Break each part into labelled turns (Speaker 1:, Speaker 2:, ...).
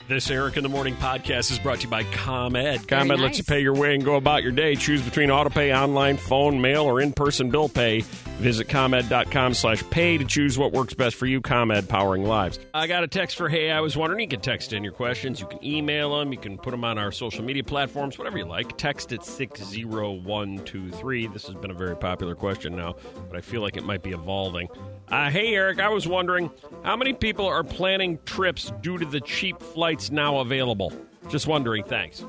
Speaker 1: This Eric in the Morning podcast is brought to you by ComEd.
Speaker 2: Very
Speaker 1: ComEd
Speaker 2: nice.
Speaker 1: lets you pay your way and go about your day. Choose between autopay, online, phone, mail, or in-person bill pay. Visit ComEd.com/pay to choose what works best for you. ComEd, powering lives. I got a text for, hey, I was wondering. You can text in your questions. You can email them. You can put them on our social media platforms, whatever you like. Text at 60123. This has been a very popular question now, but I feel like it might be evolving. Hey, Eric, I was wondering, how many people are planning trips due to the cheap flights now available? Just wondering. Thanks.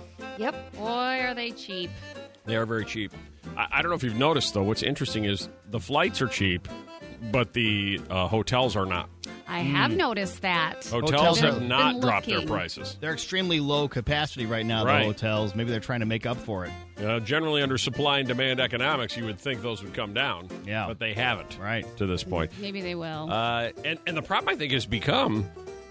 Speaker 2: Yep. Boy, are they cheap.
Speaker 1: They are very cheap. I don't know if you've noticed, though, what's interesting is the flights are cheap, but the hotels are not.
Speaker 2: I have noticed that.
Speaker 1: Hotels have
Speaker 2: Been
Speaker 1: not dropped their
Speaker 2: looking.
Speaker 1: prices.
Speaker 3: They're extremely low capacity right now,
Speaker 1: Right.
Speaker 3: the hotels. Maybe they're trying to make up for it.
Speaker 1: Generally, under supply and demand economics, you would think those would come down.
Speaker 3: Yeah.
Speaker 1: But they haven't.
Speaker 3: Right.
Speaker 1: To this point.
Speaker 2: Maybe they will.
Speaker 1: And the problem, I think, has become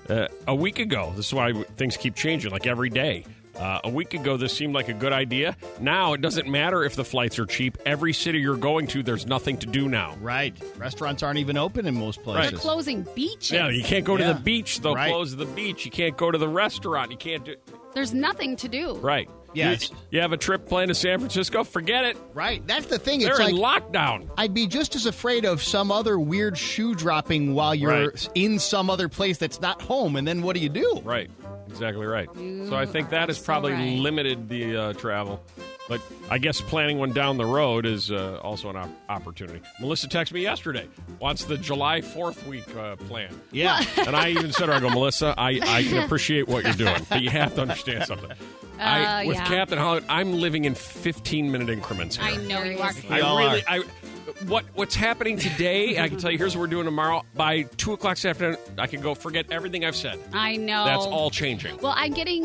Speaker 1: a week ago. This is why things keep changing, like every day. A week ago, this seemed like a good idea. Now, it doesn't matter if the flights are cheap. Every city you're going to, there's nothing to do now.
Speaker 3: Right. Restaurants aren't even open in most places.
Speaker 2: They're closing beaches.
Speaker 1: Yeah, you can't go to
Speaker 3: Yeah.
Speaker 1: the beach. They'll
Speaker 3: Right.
Speaker 1: close the beach. You can't go to the restaurant. You can't do...
Speaker 2: There's nothing to do.
Speaker 1: Right.
Speaker 3: Yeah,
Speaker 1: You have a trip planned to San Francisco? Forget it.
Speaker 3: Right. That's the thing.
Speaker 1: They're
Speaker 3: It's
Speaker 1: in
Speaker 3: like
Speaker 1: lockdown.
Speaker 3: I'd be just as afraid of some other weird shoe dropping while you're
Speaker 1: Right.
Speaker 3: in some other place that's not home. And then what do you do?
Speaker 1: Right. Exactly right.
Speaker 2: You
Speaker 1: So I think that has
Speaker 2: are so
Speaker 1: probably
Speaker 2: right.
Speaker 1: limited the travel. But I guess planning one down the road is also an opportunity. Melissa texted me yesterday. Wants the July 4th week plan.
Speaker 3: Yeah.
Speaker 1: And I even said to her, I go, Melissa, I can appreciate what you're doing, but you have to understand something. With
Speaker 2: yeah.
Speaker 1: Captain Hollywood, I'm living in 15-minute increments here.
Speaker 2: I know you are.
Speaker 3: We all are.
Speaker 1: What's happening today, I can tell you, here's what we're doing tomorrow. By 2 o'clock this afternoon, I can go forget everything I've said.
Speaker 2: I know.
Speaker 1: That's all changing.
Speaker 2: Well, I'm getting,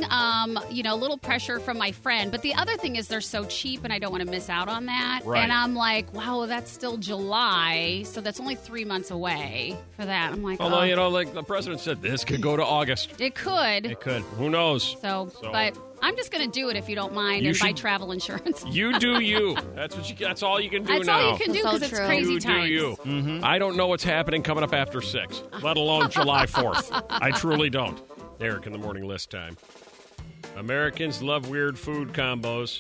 Speaker 2: a little pressure from my friend. But the other thing is they're so cheap, and I don't want to miss out on that.
Speaker 1: Right.
Speaker 2: And I'm like, wow, that's still July, so that's only 3 months away for that. I'm like,
Speaker 1: Although, like the president said, this could go to August.
Speaker 2: it could.
Speaker 3: It could.
Speaker 1: Who knows?
Speaker 2: So, but I'm just going to do it if you don't mind
Speaker 1: You
Speaker 2: and buy
Speaker 1: should-
Speaker 2: travel insurance.
Speaker 1: You do you. That's all you can do
Speaker 2: That's
Speaker 1: now.
Speaker 2: all you can do
Speaker 4: So
Speaker 2: because it's
Speaker 4: true.
Speaker 2: crazy
Speaker 1: You
Speaker 2: times.
Speaker 1: do you. I don't know what's happening coming up after 6, let alone July 4th. I truly don't. Eric in the Morning List time. Americans love weird food combos.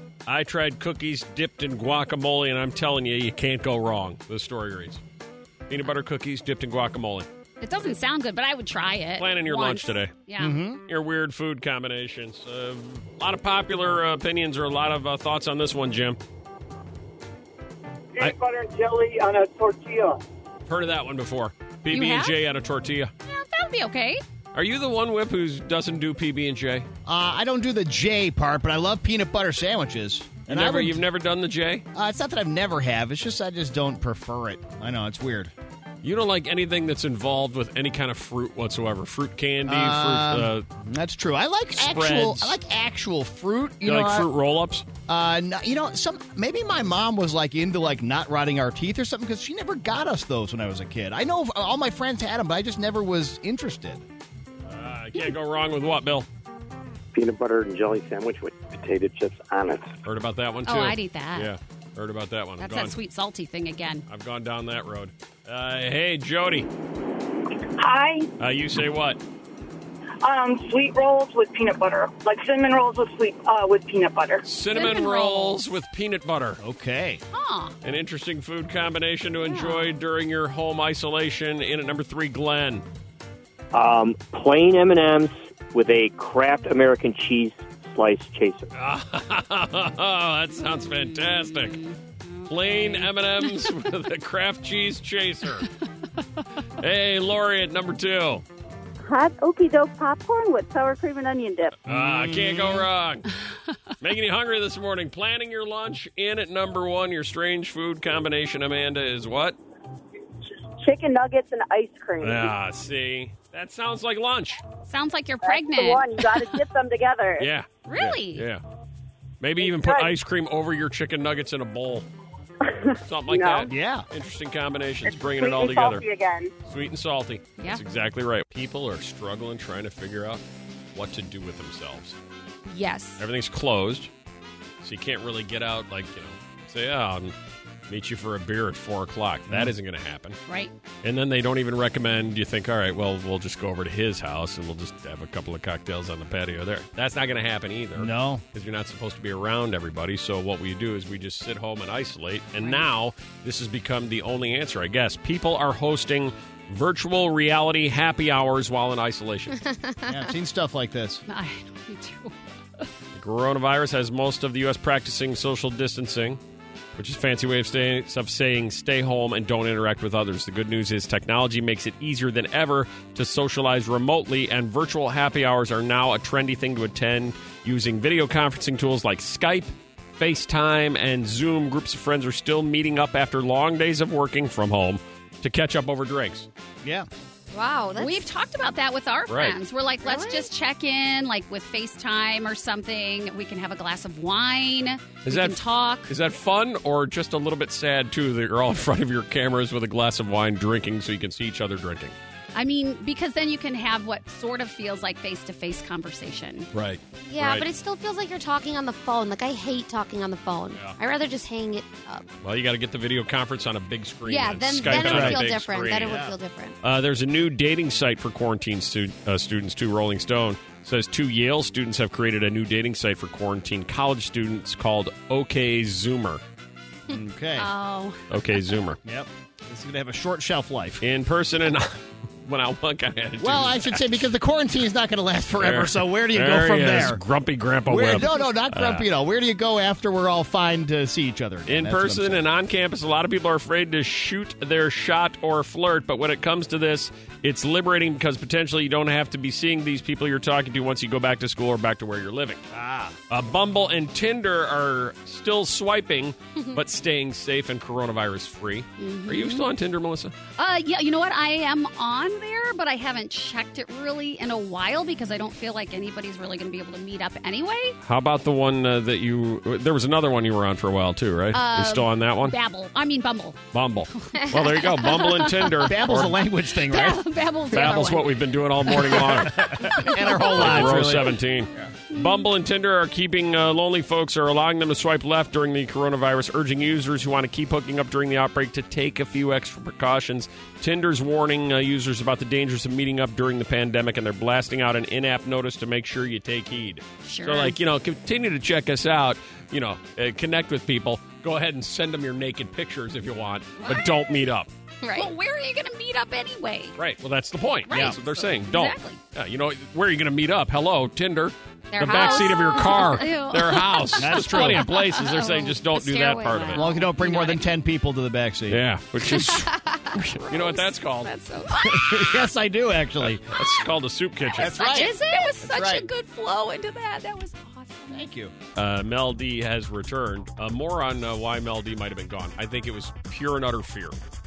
Speaker 1: I tried cookies dipped in guacamole, and I'm telling you, you can't go wrong. The story reads. Peanut butter cookies dipped in guacamole.
Speaker 2: It doesn't sound good, but I would try it.
Speaker 1: Planning your lunch
Speaker 2: once.
Speaker 1: today.
Speaker 2: Yeah.
Speaker 1: Your weird food combinations. A lot of popular opinions or a lot of thoughts on this one, Jim.
Speaker 5: Peanut butter and jelly on a tortilla.
Speaker 1: Heard of that one before.
Speaker 2: You
Speaker 1: PB&J on a tortilla.
Speaker 2: Yeah, that would be okay.
Speaker 1: Are you the one, Whip, who doesn't do PB&J?
Speaker 3: I don't do the J part, but I love peanut butter sandwiches. And
Speaker 1: You've never done the J?
Speaker 3: It's not that I've never have. It's just I just don't prefer it. I know, it's weird.
Speaker 1: You don't like anything that's involved with any kind of fruit whatsoever. Fruit candy, fruit.
Speaker 3: That's true. I like
Speaker 1: Spreads.
Speaker 3: actual fruit.
Speaker 1: You like fruit roll-ups?
Speaker 3: Maybe my mom was into not rotting our teeth or something because she never got us those when I was a kid. I know all my friends had them, but I just never was interested.
Speaker 1: I can't go wrong with what, Bill?
Speaker 5: Peanut butter and jelly sandwich with potato chips on it.
Speaker 1: Heard about that one too.
Speaker 2: Oh, I'd eat that.
Speaker 1: Yeah, heard about that one.
Speaker 2: That's that sweet salty thing again.
Speaker 1: I've gone down that road. Hey, Jody.
Speaker 6: Hi.
Speaker 1: You say what?
Speaker 6: Sweet rolls with peanut butter, like cinnamon rolls with peanut butter.
Speaker 1: Cinnamon rolls with peanut butter.
Speaker 3: Okay.
Speaker 2: Huh.
Speaker 1: An interesting food combination to enjoy during your home isolation. In at number 3, Glenn.
Speaker 7: Plain M&Ms with a Kraft American cheese slice chaser.
Speaker 1: That sounds fantastic. Plain M&Ms with a Kraft cheese chaser. Hey, Lori at number 2.
Speaker 8: Hot okey doke popcorn with sour cream and onion dip.
Speaker 1: Can't go wrong. Making you hungry this morning. Planning your lunch. In at number 1, your strange food combination, Amanda, is what?
Speaker 8: Chicken nuggets and ice cream.
Speaker 1: See. That sounds like lunch.
Speaker 2: Sounds like you're
Speaker 8: That's
Speaker 2: pregnant.
Speaker 8: the one. You got to dip them together.
Speaker 1: Yeah.
Speaker 2: Really?
Speaker 1: Yeah. Maybe even put ice cream over your chicken nuggets in a bowl. Something like
Speaker 8: No.
Speaker 1: that.
Speaker 3: Yeah.
Speaker 1: Interesting combinations,
Speaker 8: It's
Speaker 1: bringing
Speaker 8: sweet
Speaker 1: it all
Speaker 8: and
Speaker 1: together.
Speaker 8: salty again.
Speaker 1: Sweet and salty.
Speaker 2: Yeah.
Speaker 1: That's exactly right. People are struggling trying to figure out what to do with themselves.
Speaker 2: Yes.
Speaker 1: Everything's closed, so you can't really get out, say, meet you for a beer at 4 o'clock. That isn't going to happen.
Speaker 2: Right.
Speaker 1: And then they don't even recommend, you think, all right, well, we'll just go over to his house and we'll just have a couple of cocktails on the patio there. That's not going to happen either.
Speaker 3: No.
Speaker 1: Because you're not supposed to be around everybody. So what we do is we just sit home and isolate. And now this has become the only answer, I guess. People are hosting virtual reality happy hours while in isolation.
Speaker 3: Yeah, I've seen stuff like this.
Speaker 2: I know, me too.
Speaker 1: The coronavirus has most of the U.S. practicing social distancing, which is a fancy way of saying stay home and don't interact with others. The good news is technology makes it easier than ever to socialize remotely, and virtual happy hours are now a trendy thing to attend using video conferencing tools like Skype, FaceTime, and Zoom. Groups of friends are still meeting up after long days of working from home to catch up over drinks.
Speaker 3: Yeah.
Speaker 4: Wow.
Speaker 2: We've talked about that with our
Speaker 1: Right.
Speaker 2: friends. We're like, let's
Speaker 4: Really?
Speaker 2: just check in, like with FaceTime or something. We can have a glass of wine. We
Speaker 1: that-
Speaker 2: can talk.
Speaker 1: Is that fun or just a little bit sad, too, that you're all in front of your cameras with a glass of wine drinking so you can see each other drinking?
Speaker 2: I mean, because then you can have what sort of feels like face-to-face conversation.
Speaker 1: Right.
Speaker 4: Yeah,
Speaker 1: Right.
Speaker 4: but it still feels like you're talking on the phone. Like, I hate talking on the phone.
Speaker 1: Yeah.
Speaker 4: I'd rather just hang it up.
Speaker 1: Well, you got to get the video conference on a big screen.
Speaker 4: Yeah,
Speaker 1: and
Speaker 4: then
Speaker 1: Skype
Speaker 4: it
Speaker 1: on
Speaker 4: would
Speaker 1: a
Speaker 4: feel
Speaker 1: big
Speaker 4: different.
Speaker 1: screen.
Speaker 4: Then it would feel different.
Speaker 1: There's a new dating site for quarantine students, too. Rolling Stone says 2 Yale students have created a new dating site for quarantine college students called OK Zoomer.
Speaker 3: Okay.
Speaker 2: Oh.
Speaker 1: OK Zoomer.
Speaker 3: Yep. This is going to have a short shelf life.
Speaker 1: In person and when I want kind of
Speaker 3: Well, I should say, because the quarantine is not going to last forever,
Speaker 1: There-
Speaker 3: so where do you
Speaker 1: there
Speaker 3: go from
Speaker 1: he is,
Speaker 3: there?
Speaker 1: Grumpy Grandpa
Speaker 3: Where,
Speaker 1: Webb.
Speaker 3: no, not grumpy. Where do you go after we're all fine to see each other again?
Speaker 1: In
Speaker 3: That's what I'm
Speaker 1: person
Speaker 3: saying.
Speaker 1: and on campus, a lot of people are afraid to shoot their shot or flirt. But when it comes to this, it's liberating because potentially you don't have to be seeing these people you're talking to once you go back to school or back to where you're living. Bumble and Tinder are still swiping, but staying safe and coronavirus free. Are you still on Tinder, Melissa?
Speaker 2: Yeah, you know what? I am on there, but I haven't checked it really in a while because I don't feel like anybody's really going to be able to meet up anyway.
Speaker 1: How about the one that you... There was another one you were on for a while, too, right? You still on that one?
Speaker 2: Bumble.
Speaker 1: Bumble. Well, there you go. Bumble and Tinder.
Speaker 3: Babble's
Speaker 1: Or
Speaker 3: a language thing, right?
Speaker 2: Babble's the
Speaker 1: Babble's
Speaker 2: other
Speaker 1: what
Speaker 2: one.
Speaker 1: we've been doing all morning long.
Speaker 3: And our whole lives,
Speaker 1: Row
Speaker 3: really.
Speaker 1: 17. Bumble and Tinder are keeping lonely folks, are allowing them to swipe left during the coronavirus, urging users who want to keep hooking up during the outbreak to take a few extra precautions. Tinder's warning users about the dangers of meeting up during the pandemic, and they're blasting out an in-app notice to make sure you take heed.
Speaker 2: Sure.
Speaker 1: So, continue to check us out, connect with people. Go ahead and send them your naked pictures if you want, but don't meet up.
Speaker 4: Right.
Speaker 2: Well, where are you going to meet up anyway?
Speaker 1: Right. Well, that's the point.
Speaker 2: Right.
Speaker 1: That's what they're saying. Don't.
Speaker 2: Exactly.
Speaker 1: Yeah, where are you going to meet up? Hello, Tinder.
Speaker 2: Their
Speaker 1: the backseat of your car.
Speaker 2: Ew.
Speaker 1: Their house.
Speaker 3: That's
Speaker 1: There's
Speaker 3: true.
Speaker 1: plenty of places. They're saying just don't
Speaker 4: The
Speaker 1: do that
Speaker 4: stairway
Speaker 1: part of
Speaker 3: As
Speaker 1: it.
Speaker 3: long as you don't bring more than 10 people to the backseat.
Speaker 1: Yeah, which is, you know what that's called?
Speaker 4: That's so
Speaker 3: Yes, I do, actually.
Speaker 1: That's called a soup kitchen.
Speaker 3: That's right.
Speaker 2: Is it? There was such
Speaker 3: right.
Speaker 2: a good flow into that. That was awesome.
Speaker 3: Thank you.
Speaker 1: Mel D has returned. More on why Mel D might have been gone. I think it was pure and utter fear.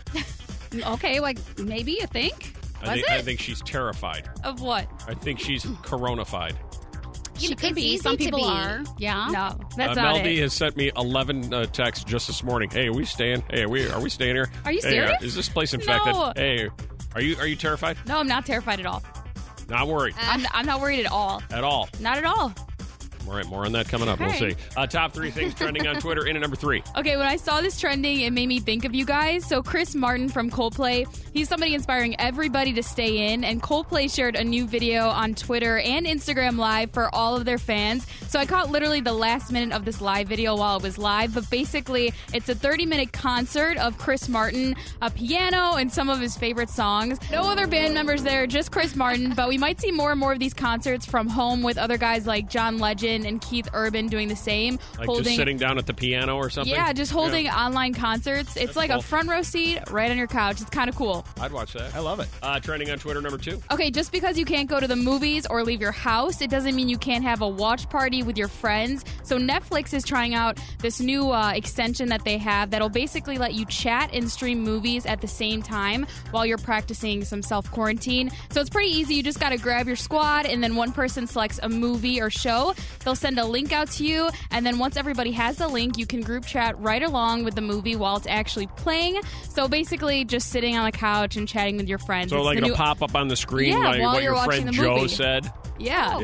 Speaker 2: Okay, like maybe you think?
Speaker 1: I think she's terrified.
Speaker 2: Of what?
Speaker 1: I think she's coronafied.
Speaker 2: She could
Speaker 4: it's
Speaker 2: be.
Speaker 4: easy
Speaker 2: Some
Speaker 4: to
Speaker 2: people
Speaker 4: be.
Speaker 2: are. Yeah.
Speaker 4: No, that's
Speaker 1: Mel
Speaker 4: not
Speaker 1: D
Speaker 4: it.
Speaker 1: has sent me 11 texts just this morning. Hey, are we staying? Hey, are we staying here?
Speaker 2: Are you
Speaker 1: Hey,
Speaker 2: serious?
Speaker 1: is this place infected?
Speaker 9: No.
Speaker 1: Hey, are you terrified?
Speaker 9: No, I'm not terrified at all.
Speaker 1: Not worried
Speaker 9: I'm not worried at all.
Speaker 1: at all.
Speaker 9: Not at all.
Speaker 1: All right, more on that coming up. We'll
Speaker 9: Okay.
Speaker 1: see. Top 3 things trending on Twitter. In at number 3.
Speaker 9: Okay, when I saw this trending, it made me think of you guys. So Chris Martin from Coldplay, he's somebody inspiring everybody to stay in, and Coldplay shared a new video on Twitter and Instagram Live for all of their fans. So I caught literally the last minute of this live video while it was live, but basically it's a 30-minute concert of Chris Martin, a piano, and some of his favorite songs. No other band members there, just Chris Martin, but we might see more and more of these concerts from home with other guys like John Legend and Keith Urban doing the same.
Speaker 1: Like just sitting down at the piano or something?
Speaker 9: Yeah, just holding online concerts. It's like
Speaker 1: cool.
Speaker 9: a front row seat right on your couch. It's kind of cool.
Speaker 1: I'd watch that.
Speaker 3: I love it.
Speaker 1: Trending on Twitter, number 2.
Speaker 9: Okay, just because you can't go to the movies or leave your house, it doesn't mean you can't have a watch party with your friends. So Netflix is trying out this new extension that they have that'll basically let you chat and stream movies at the same time while you're practicing some self-quarantine. So it's pretty easy. You just got to grab your squad, and then one person selects a movie or show. They'll send a link out to you, and then once everybody has the link, you can group chat right along with the movie while it's actually playing. So basically just sitting on the couch and chatting with your friends.
Speaker 1: So
Speaker 9: It's
Speaker 1: like
Speaker 9: the
Speaker 1: it'll
Speaker 9: new-
Speaker 1: pop up on the screen
Speaker 9: Yeah,
Speaker 1: like
Speaker 9: while
Speaker 1: what
Speaker 9: you're
Speaker 1: your
Speaker 9: watching
Speaker 1: friend
Speaker 9: the
Speaker 1: Joe
Speaker 9: movie.
Speaker 1: said?
Speaker 9: Yeah.
Speaker 1: Yeah.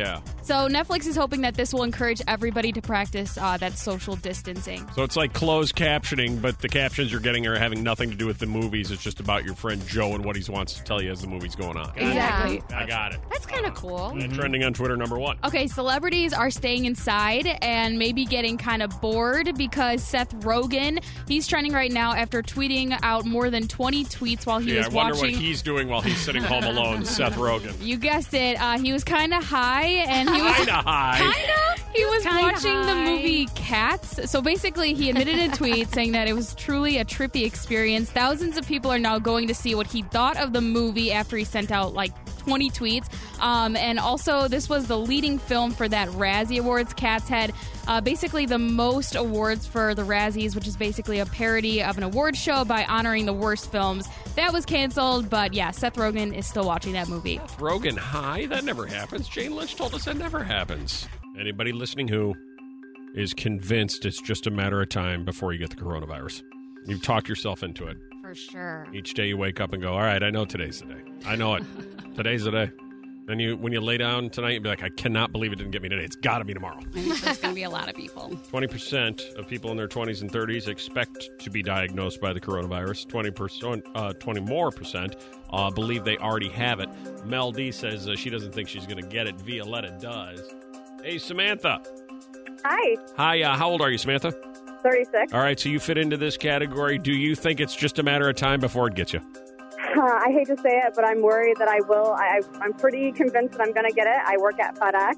Speaker 9: So Netflix is hoping that this will encourage everybody to practice that social distancing.
Speaker 1: So it's like closed captioning, but the captions you're getting are having nothing to do with the movies. It's just about your friend Joe and what he wants to tell you as the movie's going on.
Speaker 9: Exactly.
Speaker 1: I got it.
Speaker 4: That's kind of cool.
Speaker 1: And trending on Twitter, number 1.
Speaker 9: Okay, celebrities are staying inside and maybe getting kind of bored because Seth Rogen, he's trending right now after tweeting out more than 20 tweets while he was
Speaker 1: I wonder
Speaker 9: watching.
Speaker 1: what he's doing while he's sitting home alone, Seth Rogen.
Speaker 9: You guessed it. He was kind of high, and he was
Speaker 1: Kinda high.
Speaker 9: He was
Speaker 2: kinda
Speaker 9: watching the
Speaker 2: high.
Speaker 9: movie Cats. So basically, he admitted in a tweet saying that it was truly a trippy experience. Thousands of people are now going to see what he thought of the movie after he sent out like 20 tweets. And also, this was the leading film for that Razzie Awards. Cats had basically the most awards for the Razzies, which is basically a parody of an award show by honoring the worst films. That was canceled, but yeah, Seth Rogen is still watching that movie.
Speaker 1: Rogen high? That never happens. Jane Lynch told us that never happens. Anybody listening who is convinced it's just a matter of time before you get the coronavirus. You've talked yourself into it.
Speaker 4: For sure.
Speaker 1: Each day you wake up and go, all right, I know today's the day. I know it. Today's the day. And when you lay down tonight, you'll be like, I cannot believe it didn't get me today. It's got to be tomorrow.
Speaker 2: I think there's going to be a lot of people.
Speaker 1: 20% of people in their 20s and 30s expect to be diagnosed by the coronavirus. 20 more percent believe they already have it. Mel D says she doesn't think she's going to get it. Violetta does. Hey, Samantha.
Speaker 8: Hi,
Speaker 1: Hi, how old are you, Samantha?
Speaker 8: 36.
Speaker 1: All right, so you fit into this category. Do you think it's just a matter of time before it gets you?
Speaker 8: I hate to say it, but I'm worried that I will. I'm pretty convinced that I'm going to get it. I work at FedEx,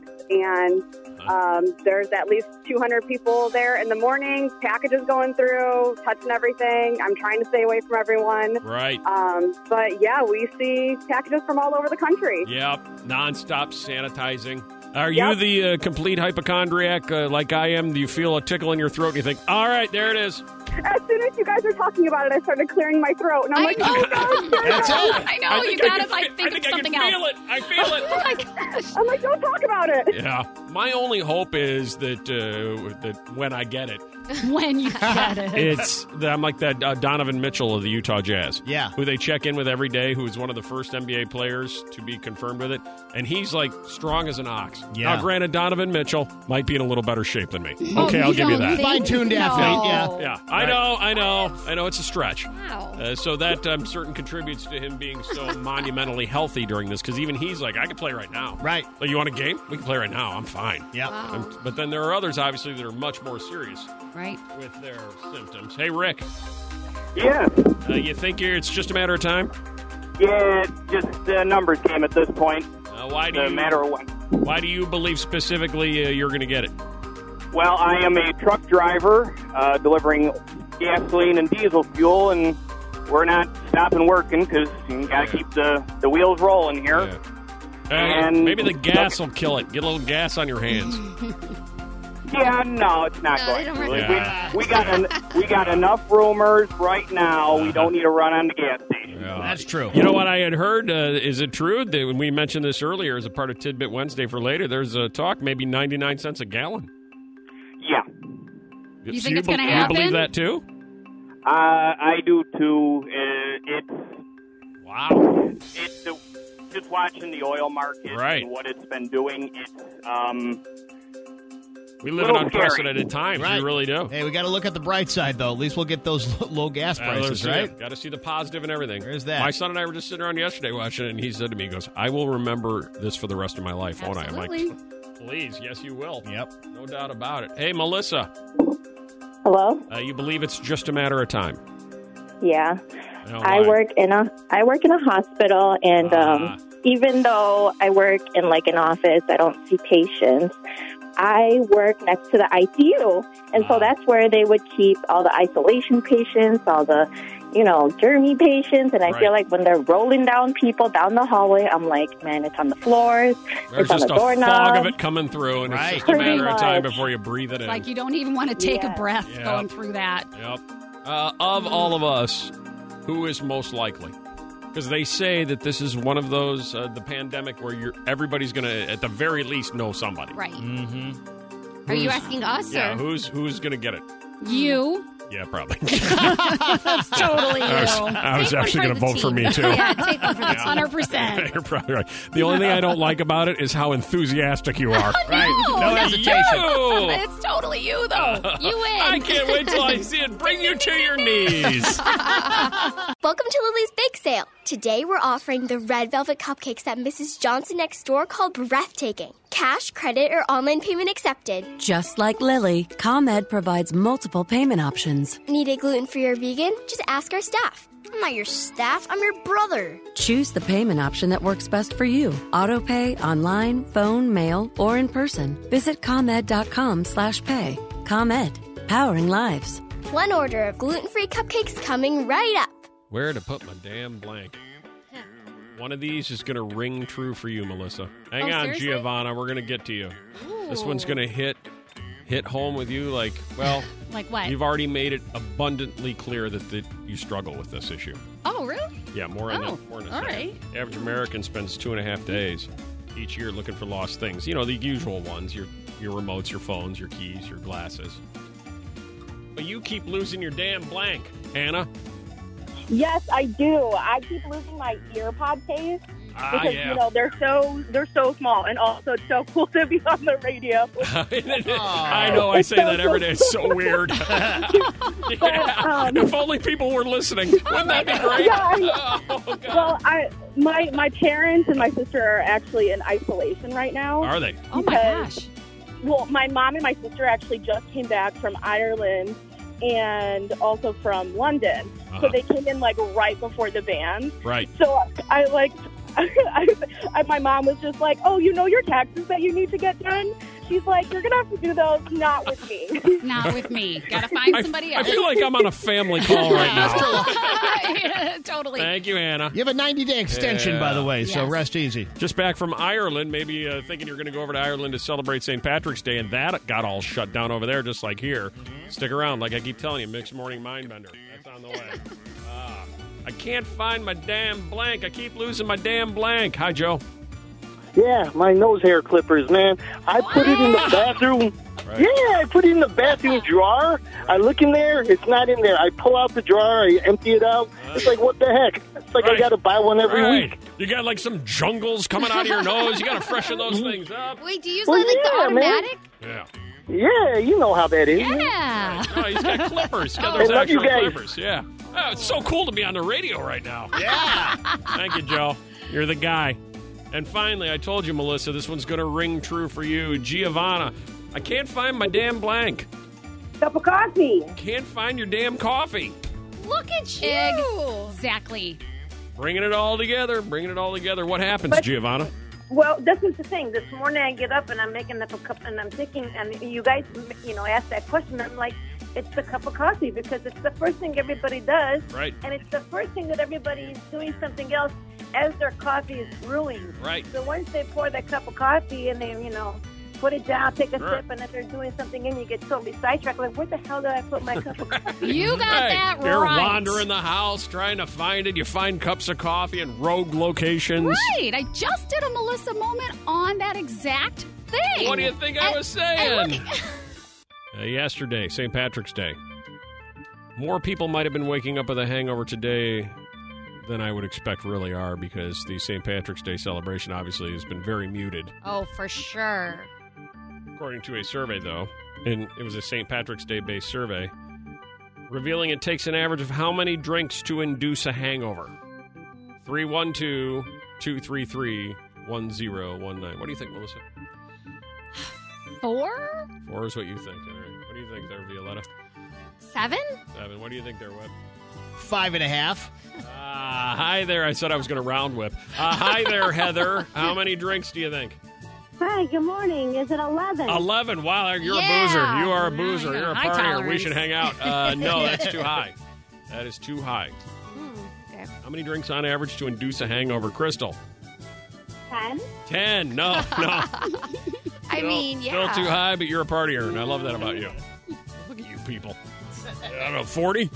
Speaker 8: and there's at least 200 people there in the morning, packages going through, touching everything. I'm trying to stay away from everyone.
Speaker 1: Right.
Speaker 8: But, yeah, we see packages from all over the country.
Speaker 1: Yep, nonstop sanitizing. Are you the complete hypochondriac like I am? Do you feel a tickle in your throat and you think, all right, there it is?
Speaker 8: As soon as you guys were talking about it, I started clearing my throat. And I'm like, oh, God.
Speaker 3: That's it.
Speaker 2: I know. You got to think of something else.
Speaker 1: I feel it.
Speaker 2: Oh, my gosh.
Speaker 8: I'm like, don't talk about it.
Speaker 1: Yeah. My only hope is that when I get it,
Speaker 2: When you get it.
Speaker 1: I'm like that Donovan Mitchell of the Utah Jazz.
Speaker 3: Yeah.
Speaker 1: Who they check in with every day, who is one of the first NBA players to be confirmed with it. And he's like strong as an ox.
Speaker 3: Yeah.
Speaker 1: Now, granted, Donovan Mitchell might be in a little better shape than me.
Speaker 2: Oh,
Speaker 1: Okay, I'll
Speaker 2: you
Speaker 1: give you
Speaker 2: don't
Speaker 1: that.
Speaker 2: think-
Speaker 3: Fine-tuned
Speaker 2: No.
Speaker 3: athlete, yeah.
Speaker 1: Yeah, I know. It's a stretch.
Speaker 2: Wow.
Speaker 1: So that I'm certain contributes to him being so monumentally healthy during this, because even he's like, I can play right now.
Speaker 3: Right.
Speaker 1: Like, you want a game? We can play right now. I'm fine.
Speaker 3: Yep.
Speaker 1: But then there are others, obviously, that are much more serious
Speaker 2: Right.
Speaker 1: with their symptoms. Hey, Rick,
Speaker 7: Yeah.
Speaker 1: you think it's just a matter of time?
Speaker 7: Yeah, it's just a numbers game at this point.
Speaker 1: Why do
Speaker 7: No
Speaker 1: you
Speaker 7: matter what.
Speaker 1: Why do you believe specifically you're going to get it?
Speaker 7: Well, I am a truck driver delivering gasoline and diesel fuel, and we're not stopping working because you got to keep the wheels rolling here.
Speaker 1: Yeah.
Speaker 7: And-
Speaker 1: Maybe the gas will kill it. Get a little gas on your hands.
Speaker 7: Yeah, no, it's not
Speaker 4: No,
Speaker 7: going
Speaker 4: they don't
Speaker 7: to.
Speaker 4: work
Speaker 1: Yeah.
Speaker 7: We got enough rumors right now. We don't need to run on the gas station.
Speaker 1: Yeah.
Speaker 3: That's true.
Speaker 1: You know what I had heard? Is it true that when we mentioned this earlier as a part of Tidbit Wednesday for later, there's a talk maybe 99 cents a gallon?
Speaker 7: Yeah,
Speaker 2: You think it's gonna
Speaker 1: You
Speaker 2: happen?
Speaker 1: believe that too?
Speaker 7: I do too.
Speaker 1: Wow.
Speaker 7: It's just watching the oil market
Speaker 1: Right.
Speaker 7: and what it's been doing. It's
Speaker 1: We live in
Speaker 7: Little
Speaker 1: unprecedented times.
Speaker 3: Right.
Speaker 1: We really do.
Speaker 3: Hey, we got to look at the bright side, though. At least we'll get those low gas prices, right?
Speaker 1: Got to see the positive and everything.
Speaker 3: There's that.
Speaker 1: My son and I were just sitting around yesterday watching it, and he said to me, he goes, I will remember this for the rest of my life, won't I? I'm
Speaker 2: Absolutely.
Speaker 1: like, please, yes, you will.
Speaker 3: Yep.
Speaker 1: No doubt about it. Hey, Melissa,
Speaker 10: Hello?
Speaker 1: you believe it's just a matter of time?
Speaker 10: Yeah.
Speaker 1: Now,
Speaker 10: I
Speaker 1: why?
Speaker 10: work in a hospital, and even though I work in like an office, I don't see patients. I work next to the ICU, and so that's where they would keep all the isolation patients, all the, germy patients, and I
Speaker 1: Right.
Speaker 10: feel like when they're rolling down people down the hallway, I'm like, man, it's on the floors,
Speaker 1: There's
Speaker 10: it's on
Speaker 1: just
Speaker 10: the
Speaker 1: a fog
Speaker 10: doorknob.
Speaker 1: of it coming through, and
Speaker 3: Right.
Speaker 1: it's just a
Speaker 10: Pretty
Speaker 1: matter of time
Speaker 10: much.
Speaker 1: before you breathe it in.
Speaker 2: Like you don't even want to take a
Speaker 10: Yeah.
Speaker 2: breath
Speaker 1: Yeah.
Speaker 2: going through that.
Speaker 1: Yep. Of all of us, who is most likely? Because they say that this is one of those, the pandemic, where everybody's going to, at the very least, know somebody.
Speaker 2: Right.
Speaker 3: Mm-hmm.
Speaker 4: Are you asking us?
Speaker 1: Yeah,
Speaker 4: or?
Speaker 1: who's going to get it?
Speaker 2: You.
Speaker 1: Yeah, probably.
Speaker 2: That's totally you.
Speaker 1: I was
Speaker 2: Take one
Speaker 1: actually going to
Speaker 2: the
Speaker 1: vote for
Speaker 2: team.
Speaker 1: me, too.
Speaker 2: Yeah, take one for the team.
Speaker 1: 100%. You're probably right. The only thing I don't like about it is how enthusiastic you are.
Speaker 3: Right. No
Speaker 2: that's
Speaker 3: hesitation.
Speaker 1: You!
Speaker 2: It's totally you, though. You win.
Speaker 1: I can't wait till I see it bring you to your knees.
Speaker 11: Welcome to Lily's Bake Sale. Today we're offering the red velvet cupcakes at Mrs. Johnson next door called Breathtaking. Cash, credit, or online payment accepted.
Speaker 12: Just like Lily, ComEd provides multiple payment options.
Speaker 11: Need a gluten-free or vegan? Just ask our staff. I'm not your staff, I'm your brother.
Speaker 12: Choose the payment option that works best for you. Auto pay, online, phone, mail, or in person. Visit ComEd.com/pay. ComEd, powering lives.
Speaker 11: One order of gluten-free cupcakes coming right up.
Speaker 1: Where to put my damn blank? One of these is going to ring true for you, Melissa. Hang on,
Speaker 2: seriously?
Speaker 1: Giovanna. We're going to get to you.
Speaker 2: Ooh.
Speaker 1: This one's going to hit home with you like, well,
Speaker 2: Like what?
Speaker 1: you've already made it abundantly clear that you struggle with this issue.
Speaker 2: Oh, really?
Speaker 1: Yeah, more on
Speaker 2: Oh,
Speaker 1: that. More in a
Speaker 2: all
Speaker 1: second.
Speaker 2: right.
Speaker 1: Average American spends 2.5 days each year looking for lost things. You know, the usual ones, your remotes, your phones, your keys, your glasses. But you keep losing your damn blank, Hannah.
Speaker 10: Yes, I do. I keep losing my earpod case because
Speaker 1: yeah.
Speaker 10: you know they're so small, and also it's so cool to be on the radio.
Speaker 1: I know, I say that every day. It's so weird. Yeah. If only people were listening. Wouldn't that be great?
Speaker 10: Yeah,
Speaker 1: Oh, God.
Speaker 10: Well, my parents and my sister are actually in isolation right now.
Speaker 1: Are they?
Speaker 2: Oh, my
Speaker 10: Because-
Speaker 2: gosh.
Speaker 10: Well, my mom and my sister actually just came back from Ireland and also from London.
Speaker 1: Uh-huh.
Speaker 10: So they came in like right before the band.
Speaker 1: Right.
Speaker 10: So my mom was just like, "Oh, you know your taxes that you need to get done?" She's like, "You're gonna have to do those, not with me."
Speaker 2: Not with me. Gotta find somebody
Speaker 1: I
Speaker 2: else.
Speaker 1: feel like I'm on a family call right now.
Speaker 2: Yeah, totally.
Speaker 1: Thank you, Hannah.
Speaker 3: You have a 90-day extension, by the way, so
Speaker 2: Yes.
Speaker 3: rest easy.
Speaker 1: Just back from Ireland, maybe thinking you're going to go over to Ireland to celebrate St. Patrick's Day, and that got all shut down over there, just like here. Stick around. Like I keep telling you, Mixed Morning Mindbender. That's on the way. I can't find my damn blank. I keep losing my damn blank. Hi, Joe.
Speaker 13: Yeah, my nose hair clippers, man. I put it in the bathroom.
Speaker 1: Right.
Speaker 13: Yeah, I put it in the bathroom drawer. I look in there. It's not in there. I pull out the drawer. I empty it out. It's like, what the heck? It's like I got to buy one every week.
Speaker 1: You got like some jungles coming out of your nose. You got to freshen those things up.
Speaker 11: Wait, do you use
Speaker 13: Well,
Speaker 11: like the
Speaker 13: yeah, man.
Speaker 11: automatic?
Speaker 1: Yeah.
Speaker 13: Yeah, you know how that is.
Speaker 2: Yeah.
Speaker 1: No, he's got clippers. He's got
Speaker 13: I
Speaker 1: those
Speaker 13: love you
Speaker 1: actual
Speaker 13: guys.
Speaker 1: clippers. Yeah. Oh, it's so cool to be on the radio right now. Yeah. Thank you, Joe. You're the guy. And finally, I told you, Melissa, this one's going to ring true for you. Giovanna, I can't find my damn blank.
Speaker 10: Cup of coffee.
Speaker 1: Can't find your damn coffee.
Speaker 2: Look at you. Exactly.
Speaker 1: Bringing it all together. Bringing it all together. What happens,
Speaker 14: But-
Speaker 1: Giovanna?
Speaker 14: Well, this is the thing. This morning I get up and I'm making up a cup and I'm thinking, and you guys, ask that question. I'm like, it's the cup of coffee because it's the first thing everybody does.
Speaker 1: Right.
Speaker 14: And it's the first thing that everybody is doing something else as their coffee is brewing.
Speaker 1: Right.
Speaker 14: So once they pour that cup of coffee and they, put it down, take a
Speaker 1: Sure.
Speaker 14: sip, and if they're doing something and you get totally sidetracked, like, where the hell did I put my cup of coffee?
Speaker 2: You got that
Speaker 1: You're
Speaker 2: right.
Speaker 1: wandering the house trying to find it. You find cups of coffee in rogue locations.
Speaker 2: Right. I just did a Melissa moment on that exact thing.
Speaker 1: What do you think I was
Speaker 2: and
Speaker 1: saying? Yesterday, St. Patrick's Day. More people might have been waking up with a hangover today than I would expect really are because the St. Patrick's Day celebration obviously has been very muted.
Speaker 2: Oh, for sure.
Speaker 1: According to a survey, though, and it was a St. Patrick's Day-based survey, revealing it takes an average of how many drinks to induce a hangover? 312-233-1019. What do you think, Melissa?
Speaker 2: 4?
Speaker 1: 4 is what you think. All right. What do you think there, Violetta?
Speaker 2: 7?
Speaker 1: 7. What do you think there, Webb?
Speaker 3: 5.5.
Speaker 1: Hi there. I said I was going to round whip. Hi there, Heather. How many drinks do you think?
Speaker 15: Hi, good morning. Is it 11?
Speaker 1: 11. Wow, you're
Speaker 15: Yeah.
Speaker 1: a boozer. You are a boozer.
Speaker 2: yeah,
Speaker 1: You're a
Speaker 2: high
Speaker 1: partier. We
Speaker 2: tolerance.
Speaker 1: should hang out. No, that's too high. That is too high.
Speaker 2: Okay.
Speaker 1: How many drinks on average to induce a hangover, Crystal?
Speaker 15: 10?
Speaker 1: 10. No.
Speaker 11: I mean, yeah.
Speaker 1: Still too high, but you're a partier, and I love that about you. Look at you people. I don't know, 40?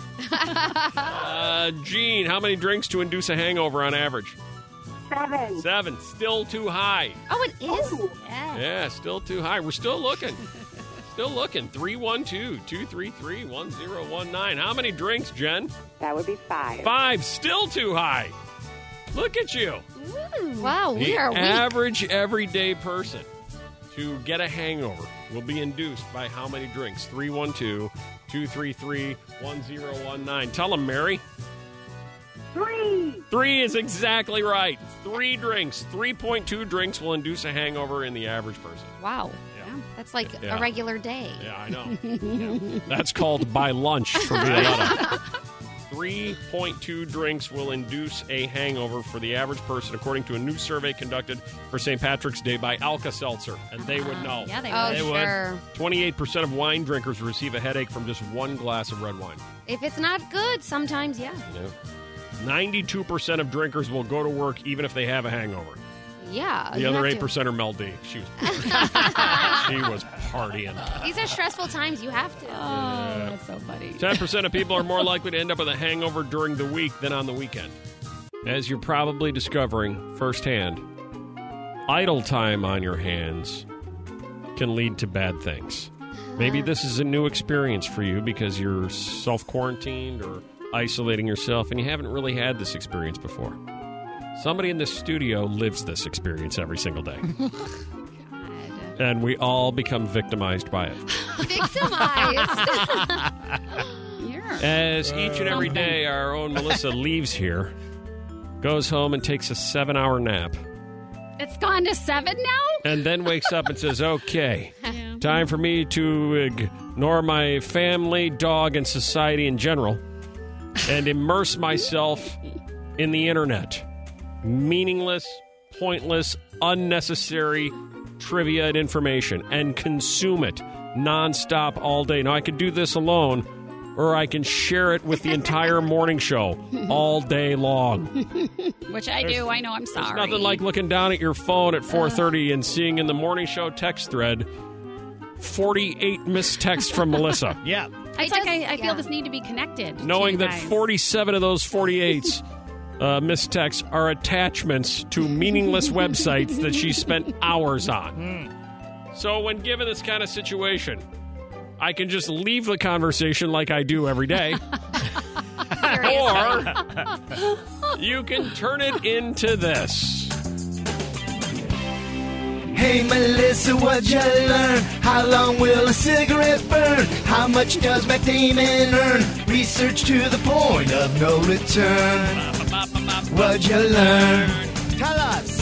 Speaker 1: Gene, how many drinks to induce a hangover on average?
Speaker 15: 7.
Speaker 1: 7. Still too high.
Speaker 2: Oh, it is? Yeah.
Speaker 1: Yeah, still too high. We're still looking. Still looking. 312-233-1019. How many drinks, Jen?
Speaker 16: That would be 5.
Speaker 1: 5. Still too high. Look at you.
Speaker 4: Wow, we are
Speaker 1: The
Speaker 4: weak.
Speaker 1: average everyday person to get a hangover will be induced by how many drinks? 312-233-1019. Tell them, Mary.
Speaker 15: 3.
Speaker 1: 3 is exactly right. 3 drinks. 3.2 drinks will induce a hangover in the average person.
Speaker 4: Wow.
Speaker 1: Yeah.
Speaker 4: That's like
Speaker 1: Yeah.
Speaker 4: a regular day.
Speaker 1: Yeah, I know. That's called by lunch for Violetta. 3.2 drinks will induce a hangover for the average person, according to a new survey conducted for St. Patrick's Day by Alka-Seltzer. And they would know.
Speaker 2: Yeah, they
Speaker 4: Oh,
Speaker 2: would.
Speaker 4: sure.
Speaker 1: 28% of wine drinkers receive a headache from just one glass of red wine.
Speaker 4: If it's not good, sometimes, yeah.
Speaker 1: 92% of drinkers will go to work even if they have a hangover.
Speaker 4: Yeah.
Speaker 1: The
Speaker 4: you
Speaker 1: other
Speaker 4: have to.
Speaker 1: 8% are Mel D. She was partying.
Speaker 4: These are stressful times. You have to.
Speaker 2: Oh, that's so funny.
Speaker 1: 10% of people are more likely to end up with a hangover during the week than on the weekend. As you're probably discovering firsthand, idle time on your hands can lead to bad things. Maybe this is a new experience for you because you're self-quarantined or isolating yourself and you haven't really had this experience before. Somebody in this studio lives this experience every single day. And we all become victimized by it.
Speaker 4: Victimized.
Speaker 1: As each and every day, our own Melissa leaves here, goes home and takes a 7-hour nap,
Speaker 2: It's gone to 7 now?
Speaker 1: and then wakes up and says, okay, time for me to ignore my family, dog, and society in general, and immerse myself in the internet. Meaningless, pointless, unnecessary trivia and information, and consume it nonstop all day. Now, I could do this alone, or I can share it with the entire morning show all day long.
Speaker 2: Which I do. I know. I'm sorry.
Speaker 1: There's nothing like looking down at your phone at 4:30 and seeing in the morning show text thread 48 missed texts from Melissa.
Speaker 3: Yeah.
Speaker 2: It's like I feel this need to be connected.
Speaker 1: Knowing
Speaker 2: to you
Speaker 1: that
Speaker 2: guys.
Speaker 1: 47 of those 48s missed texts are attachments to meaningless websites that she spent hours on. So when given this kind of situation, I can just leave the conversation like I do every day. Or you can turn it into this.
Speaker 17: Hey Melissa, what'd you learn? How long will a cigarette burn? How much does Matt Damon earn? Research to the point of no return. What'd you learn? Tell us.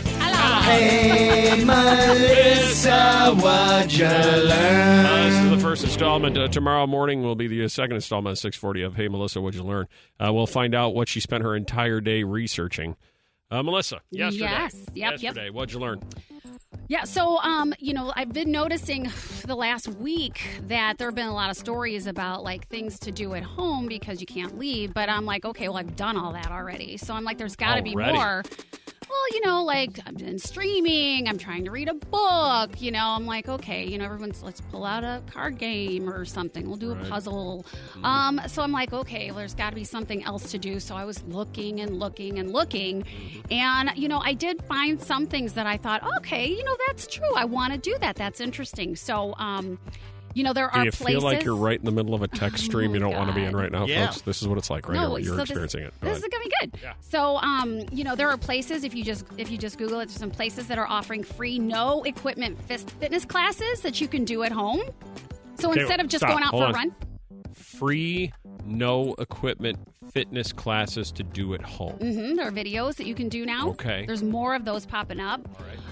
Speaker 17: Hey Melissa, what'd you learn?
Speaker 1: This is the first installment. Tomorrow morning will be the second installment at 6:40 of Hey Melissa, What'd You Learn? We'll find out what she spent her entire day researching. Melissa, yesterday.
Speaker 2: Yes. Yep.
Speaker 1: Yesterday, what'd you learn?
Speaker 2: Yeah, so, I've been noticing the last week that there have been a lot of stories about, like, things to do at home because you can't leave. But I'm like, okay, well, I've done all that already. So I'm like, there's got to be more. Well, like, I've been streaming. I'm trying to read a book. I'm like, okay, let's pull out a card game or something. We'll do a puzzle. So I'm like, okay, well, there's got to be something else to do. So I was looking and looking and looking. And, I did find some things that I thought, okay, that's true. I want to do that. That's interesting. So, there are
Speaker 1: Do you
Speaker 2: places.
Speaker 1: feel like you're right in the middle of a text stream you don't want to be in right now,
Speaker 3: Yeah.
Speaker 1: folks? This is what it's like right
Speaker 2: No,
Speaker 1: now. You're
Speaker 2: so
Speaker 1: experiencing it. Go
Speaker 2: This is
Speaker 1: ahead.
Speaker 2: gonna be good.
Speaker 1: Yeah.
Speaker 2: So, there are places if you just Google it, there's some places that are offering free no equipment fitness classes that you can do at home. So
Speaker 1: Okay,
Speaker 2: instead of just
Speaker 1: stop.
Speaker 2: going out
Speaker 1: Hold
Speaker 2: for
Speaker 1: on.
Speaker 2: a run,
Speaker 1: Free, no equipment fitness classes to do at home.
Speaker 2: there are videos that you can do now.
Speaker 1: Okay.
Speaker 2: There's more of those popping up.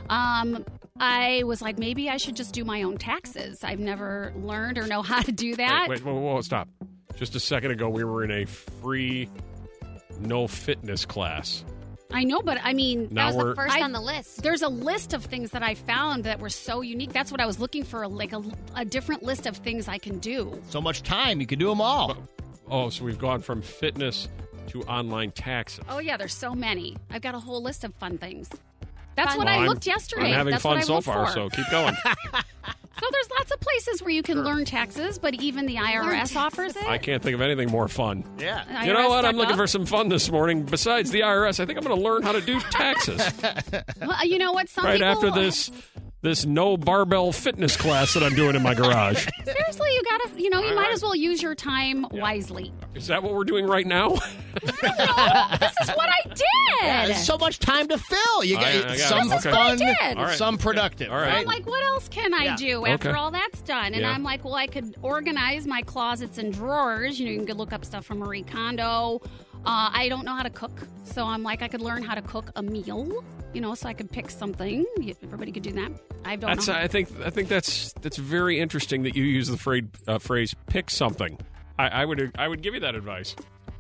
Speaker 2: I was like, maybe I should just do my own taxes. I've never learned or know how to do that.
Speaker 1: Wait, whoa, stop. Just a second ago, we were in a free, no fitness class.
Speaker 2: I know, but I mean,
Speaker 1: Now
Speaker 4: That was the
Speaker 1: we're-
Speaker 4: first on the list.
Speaker 2: There's a list of things that I found that were so unique. That's what I was looking for, like a different list of things I can do.
Speaker 3: So much time. You could do them all.
Speaker 1: Oh, so we've gone from fitness to online taxes.
Speaker 2: Oh, yeah, there's so many. I've got a whole list of fun things. That's
Speaker 4: Fun.
Speaker 2: what
Speaker 1: Well,
Speaker 2: I
Speaker 1: I'm-
Speaker 2: looked yesterday.
Speaker 1: I'm having
Speaker 2: That's
Speaker 1: fun
Speaker 2: what I
Speaker 1: so
Speaker 2: looked
Speaker 1: far,
Speaker 2: for.
Speaker 1: so keep going.
Speaker 2: So there's lots of places where you can learn taxes, but even the IRS offers it.
Speaker 1: I can't think of anything more fun.
Speaker 3: Yeah.
Speaker 1: You know what? I'm
Speaker 2: IRS
Speaker 1: looking
Speaker 2: stuck
Speaker 1: for
Speaker 2: up.
Speaker 1: some fun this morning. Besides the IRS, I think I'm going to learn how to do taxes.
Speaker 2: Well, you know what? Some
Speaker 1: right
Speaker 2: people,
Speaker 1: after this this no barbell fitness class that I'm doing in my garage.
Speaker 2: Seriously, you gotta, you might as well use your time wisely.
Speaker 1: Is that what we're doing right now?
Speaker 2: This is what I did.
Speaker 3: Yeah, there's so much time to fill. You got some
Speaker 2: This is what
Speaker 3: fun,
Speaker 2: I did.
Speaker 3: some productive.
Speaker 1: All right.
Speaker 2: I'm like, what else can I do after
Speaker 1: Okay.
Speaker 2: all that's done? And
Speaker 1: Yeah.
Speaker 2: I'm like, well, I could organize my closets and drawers. You can look up stuff from Marie Kondo. I don't know how to cook, so I'm like, I could learn how to cook a meal. So I could pick something. Everybody could do that. I don't know.
Speaker 1: I think that's very interesting that you use the phrase "pick something." I would give you that advice.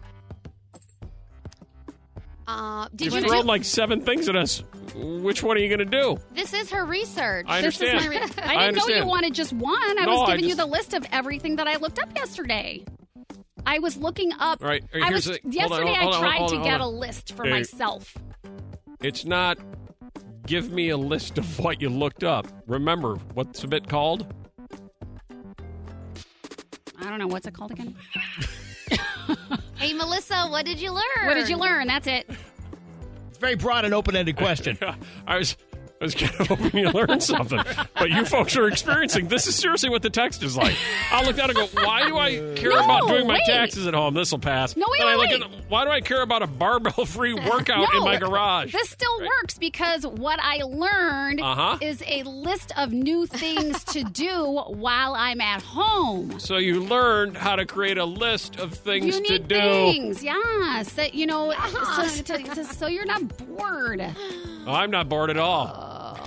Speaker 4: Did
Speaker 1: You've
Speaker 4: you
Speaker 1: thrown
Speaker 4: do?
Speaker 1: like 7 things at us. Which one are you going to do?
Speaker 4: This is her research.
Speaker 1: I understand.
Speaker 2: This is I didn't know you wanted just one. I
Speaker 1: No,
Speaker 2: was
Speaker 1: I
Speaker 2: giving you
Speaker 1: just-
Speaker 2: the list of everything that I looked up yesterday. I was looking up.
Speaker 1: All right,
Speaker 2: Yesterday, I tried to get a list for
Speaker 1: Okay.
Speaker 2: myself.
Speaker 1: It's not give me a list of what you looked up. Remember, what's a bit called?
Speaker 2: I don't know. What's it called again?
Speaker 4: Hey, Melissa, what did you learn?
Speaker 2: What did you learn? That's it.
Speaker 3: It's a very broad and open-ended question.
Speaker 1: I was kind of hoping you learned something. But you folks are experiencing, this is seriously what the text is like. I'll look down and go, why do I care about doing my taxes at home? This will pass.
Speaker 2: No, wait,
Speaker 1: And I
Speaker 2: wait,
Speaker 1: look at, why do I care about a barbell-free workout in my garage?
Speaker 2: This still works because what I learned is a list of new things to do while I'm at home.
Speaker 1: So you learned how to create a list of things
Speaker 2: Unique
Speaker 1: to do.
Speaker 2: things, yes. That, so you're not bored.
Speaker 1: Oh, I'm not bored at all.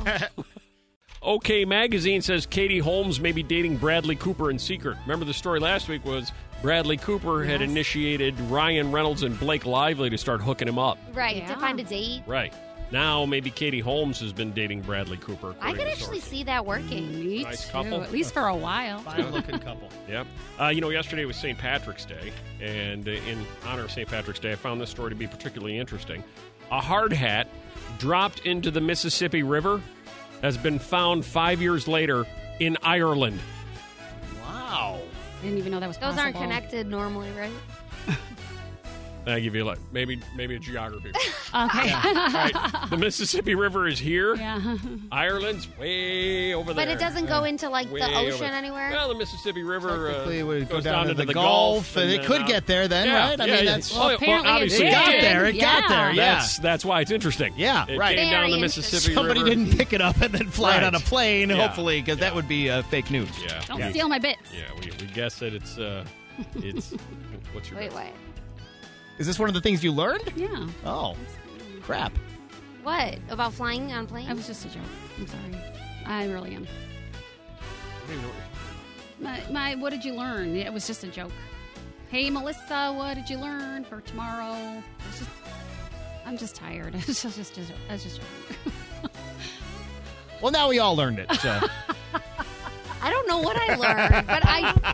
Speaker 1: OK Magazine says Katie Holmes may be dating Bradley Cooper in secret. Remember the story last week was Bradley Cooper had initiated Ryan Reynolds and Blake Lively to start hooking him up.
Speaker 4: Right, to find a date.
Speaker 1: Right. Now maybe Katie Holmes has been dating Bradley Cooper.
Speaker 4: I could actually see that working.
Speaker 1: Nice couple.
Speaker 2: At least for a while.
Speaker 3: Fine-looking couple.
Speaker 1: Yep. Yesterday was St. Patrick's Day, and in honor of St. Patrick's Day, I found this story to be particularly interesting. A hard hat dropped into the Mississippi River has been found 5 years later in Ireland.
Speaker 3: Wow.
Speaker 2: Didn't even know that was
Speaker 4: Those
Speaker 2: possible.
Speaker 4: aren't connected normally, right?
Speaker 1: I give you maybe a geography.
Speaker 2: Okay.
Speaker 1: Right. The Mississippi River is here.
Speaker 2: Yeah.
Speaker 1: Ireland's way over there.
Speaker 4: But it doesn't go into like
Speaker 1: Way
Speaker 4: the ocean
Speaker 1: over.
Speaker 4: anywhere.
Speaker 1: Well, the Mississippi River
Speaker 3: Technically, it would go
Speaker 1: goes
Speaker 3: down to
Speaker 1: into
Speaker 3: the Gulf, and it could get there then, right? I mean, that's
Speaker 1: obviously
Speaker 3: it got there. It got there. Yeah,
Speaker 1: that's why it's interesting.
Speaker 3: Yeah,
Speaker 1: it
Speaker 3: right.
Speaker 1: Came down the Mississippi
Speaker 3: Somebody
Speaker 1: River.
Speaker 3: didn't pick it up and then fly it on a plane,
Speaker 1: Yeah.
Speaker 3: hopefully, because that would be fake news.
Speaker 1: Yeah.
Speaker 2: Don't steal my bits.
Speaker 1: Yeah, we guess that it's what's your
Speaker 4: Wait,
Speaker 1: guess?
Speaker 4: wait.
Speaker 3: Is this one of the things you learned?
Speaker 2: Yeah.
Speaker 3: Oh, crap.
Speaker 4: What? About flying on planes?
Speaker 2: That was just a joke. I'm sorry. I really am.
Speaker 1: I don't even know what
Speaker 2: What did you learn? It was just a joke. Hey, Melissa, what did you learn for tomorrow? I'm just tired. It's just joking.
Speaker 3: Well, now we all learned it. So.
Speaker 4: I don't know what I learned, but I.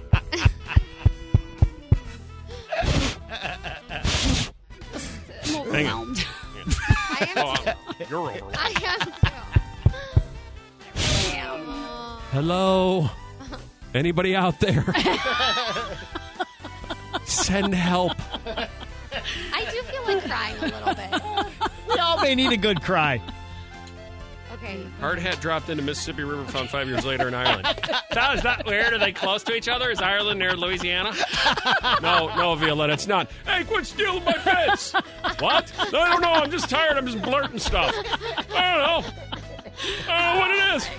Speaker 2: I'm overwhelmed.
Speaker 1: You're overwhelmed.
Speaker 4: I am.
Speaker 1: Hello? Anybody out there? Send help.
Speaker 4: I do feel like crying a little bit.
Speaker 3: We all may need a good cry.
Speaker 4: Okay.
Speaker 1: Hard hat dropped into Mississippi River, found 5 years later in Ireland. Is that weird? Are they close to each other? Is Ireland near Louisiana? No, Violetta, it's not. Hey, quit stealing my bits! What? I don't know. I'm just tired. I'm just blurting stuff. I don't know what it is.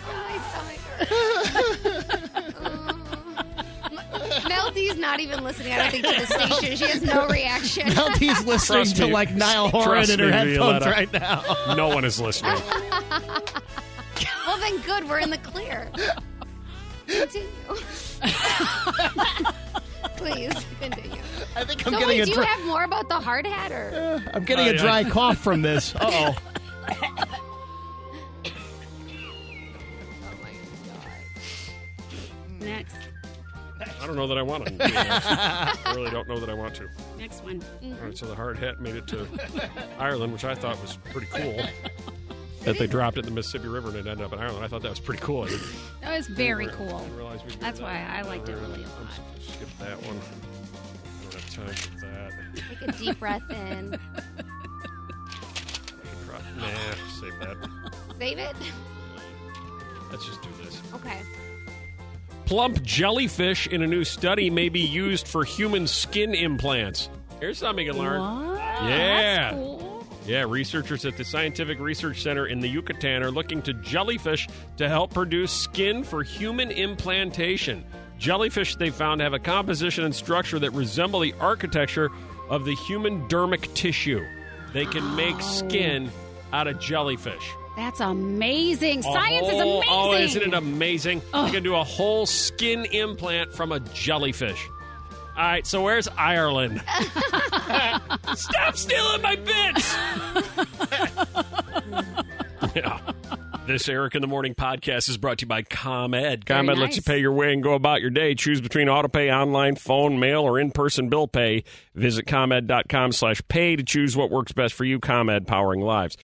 Speaker 4: Melty's not even listening, I don't think, to the station. She has no reaction.
Speaker 3: Melty's listening
Speaker 1: Trust
Speaker 3: to
Speaker 1: me.
Speaker 3: like Niall Horan
Speaker 1: Trust
Speaker 3: in her
Speaker 1: me,
Speaker 3: headphones
Speaker 1: Violetta.
Speaker 3: right now.
Speaker 1: No one is listening.
Speaker 4: Well, then good. We're in the clear. Continue. Please, continue.
Speaker 3: I think I'm
Speaker 4: So
Speaker 3: getting
Speaker 4: wait,
Speaker 3: a
Speaker 4: do you
Speaker 3: dry,
Speaker 4: have more about the hard hat, or?
Speaker 3: I'm getting a dry cough from this. Uh-oh.
Speaker 2: Next.
Speaker 1: I don't know that I want to. I really don't know that I want to.
Speaker 2: Next one.
Speaker 1: All right, so the hard hat made it to Ireland, which I thought was pretty cool. That they dropped it in the Mississippi River and it ended up in Ireland. I thought that was pretty cool.
Speaker 2: That was very cool.
Speaker 1: Didn't realize we'd do
Speaker 2: That's
Speaker 1: that.
Speaker 2: why I liked it really a lot.
Speaker 1: Skip that one. Don't have time for that.
Speaker 4: Take a deep breath in.
Speaker 1: Nah, save that.
Speaker 4: Save it.
Speaker 1: Let's just do this.
Speaker 2: Okay.
Speaker 1: Plump jellyfish in a new study may be used for human skin implants. Here's something you can learn.
Speaker 2: What?
Speaker 1: Yeah.
Speaker 2: That's cool.
Speaker 1: Yeah, researchers at the Scientific Research Center in the Yucatan are looking to jellyfish to help produce skin for human implantation. Jellyfish, they found, have a composition and structure that resemble the architecture of the human dermic tissue. They can make skin out of jellyfish.
Speaker 2: That's amazing. Science is amazing.
Speaker 1: Oh, isn't it amazing? You can do a whole skin implant from a jellyfish. All right, so where's Ireland? Stop stealing my bits! Yeah. This Eric in the Morning podcast is brought to you by ComEd. ComEd lets you pay your way and go about your day. Choose between autopay, online, phone, mail, or in-person bill pay. Visit ComEd.com/pay to choose what works best for you. ComEd, powering lives.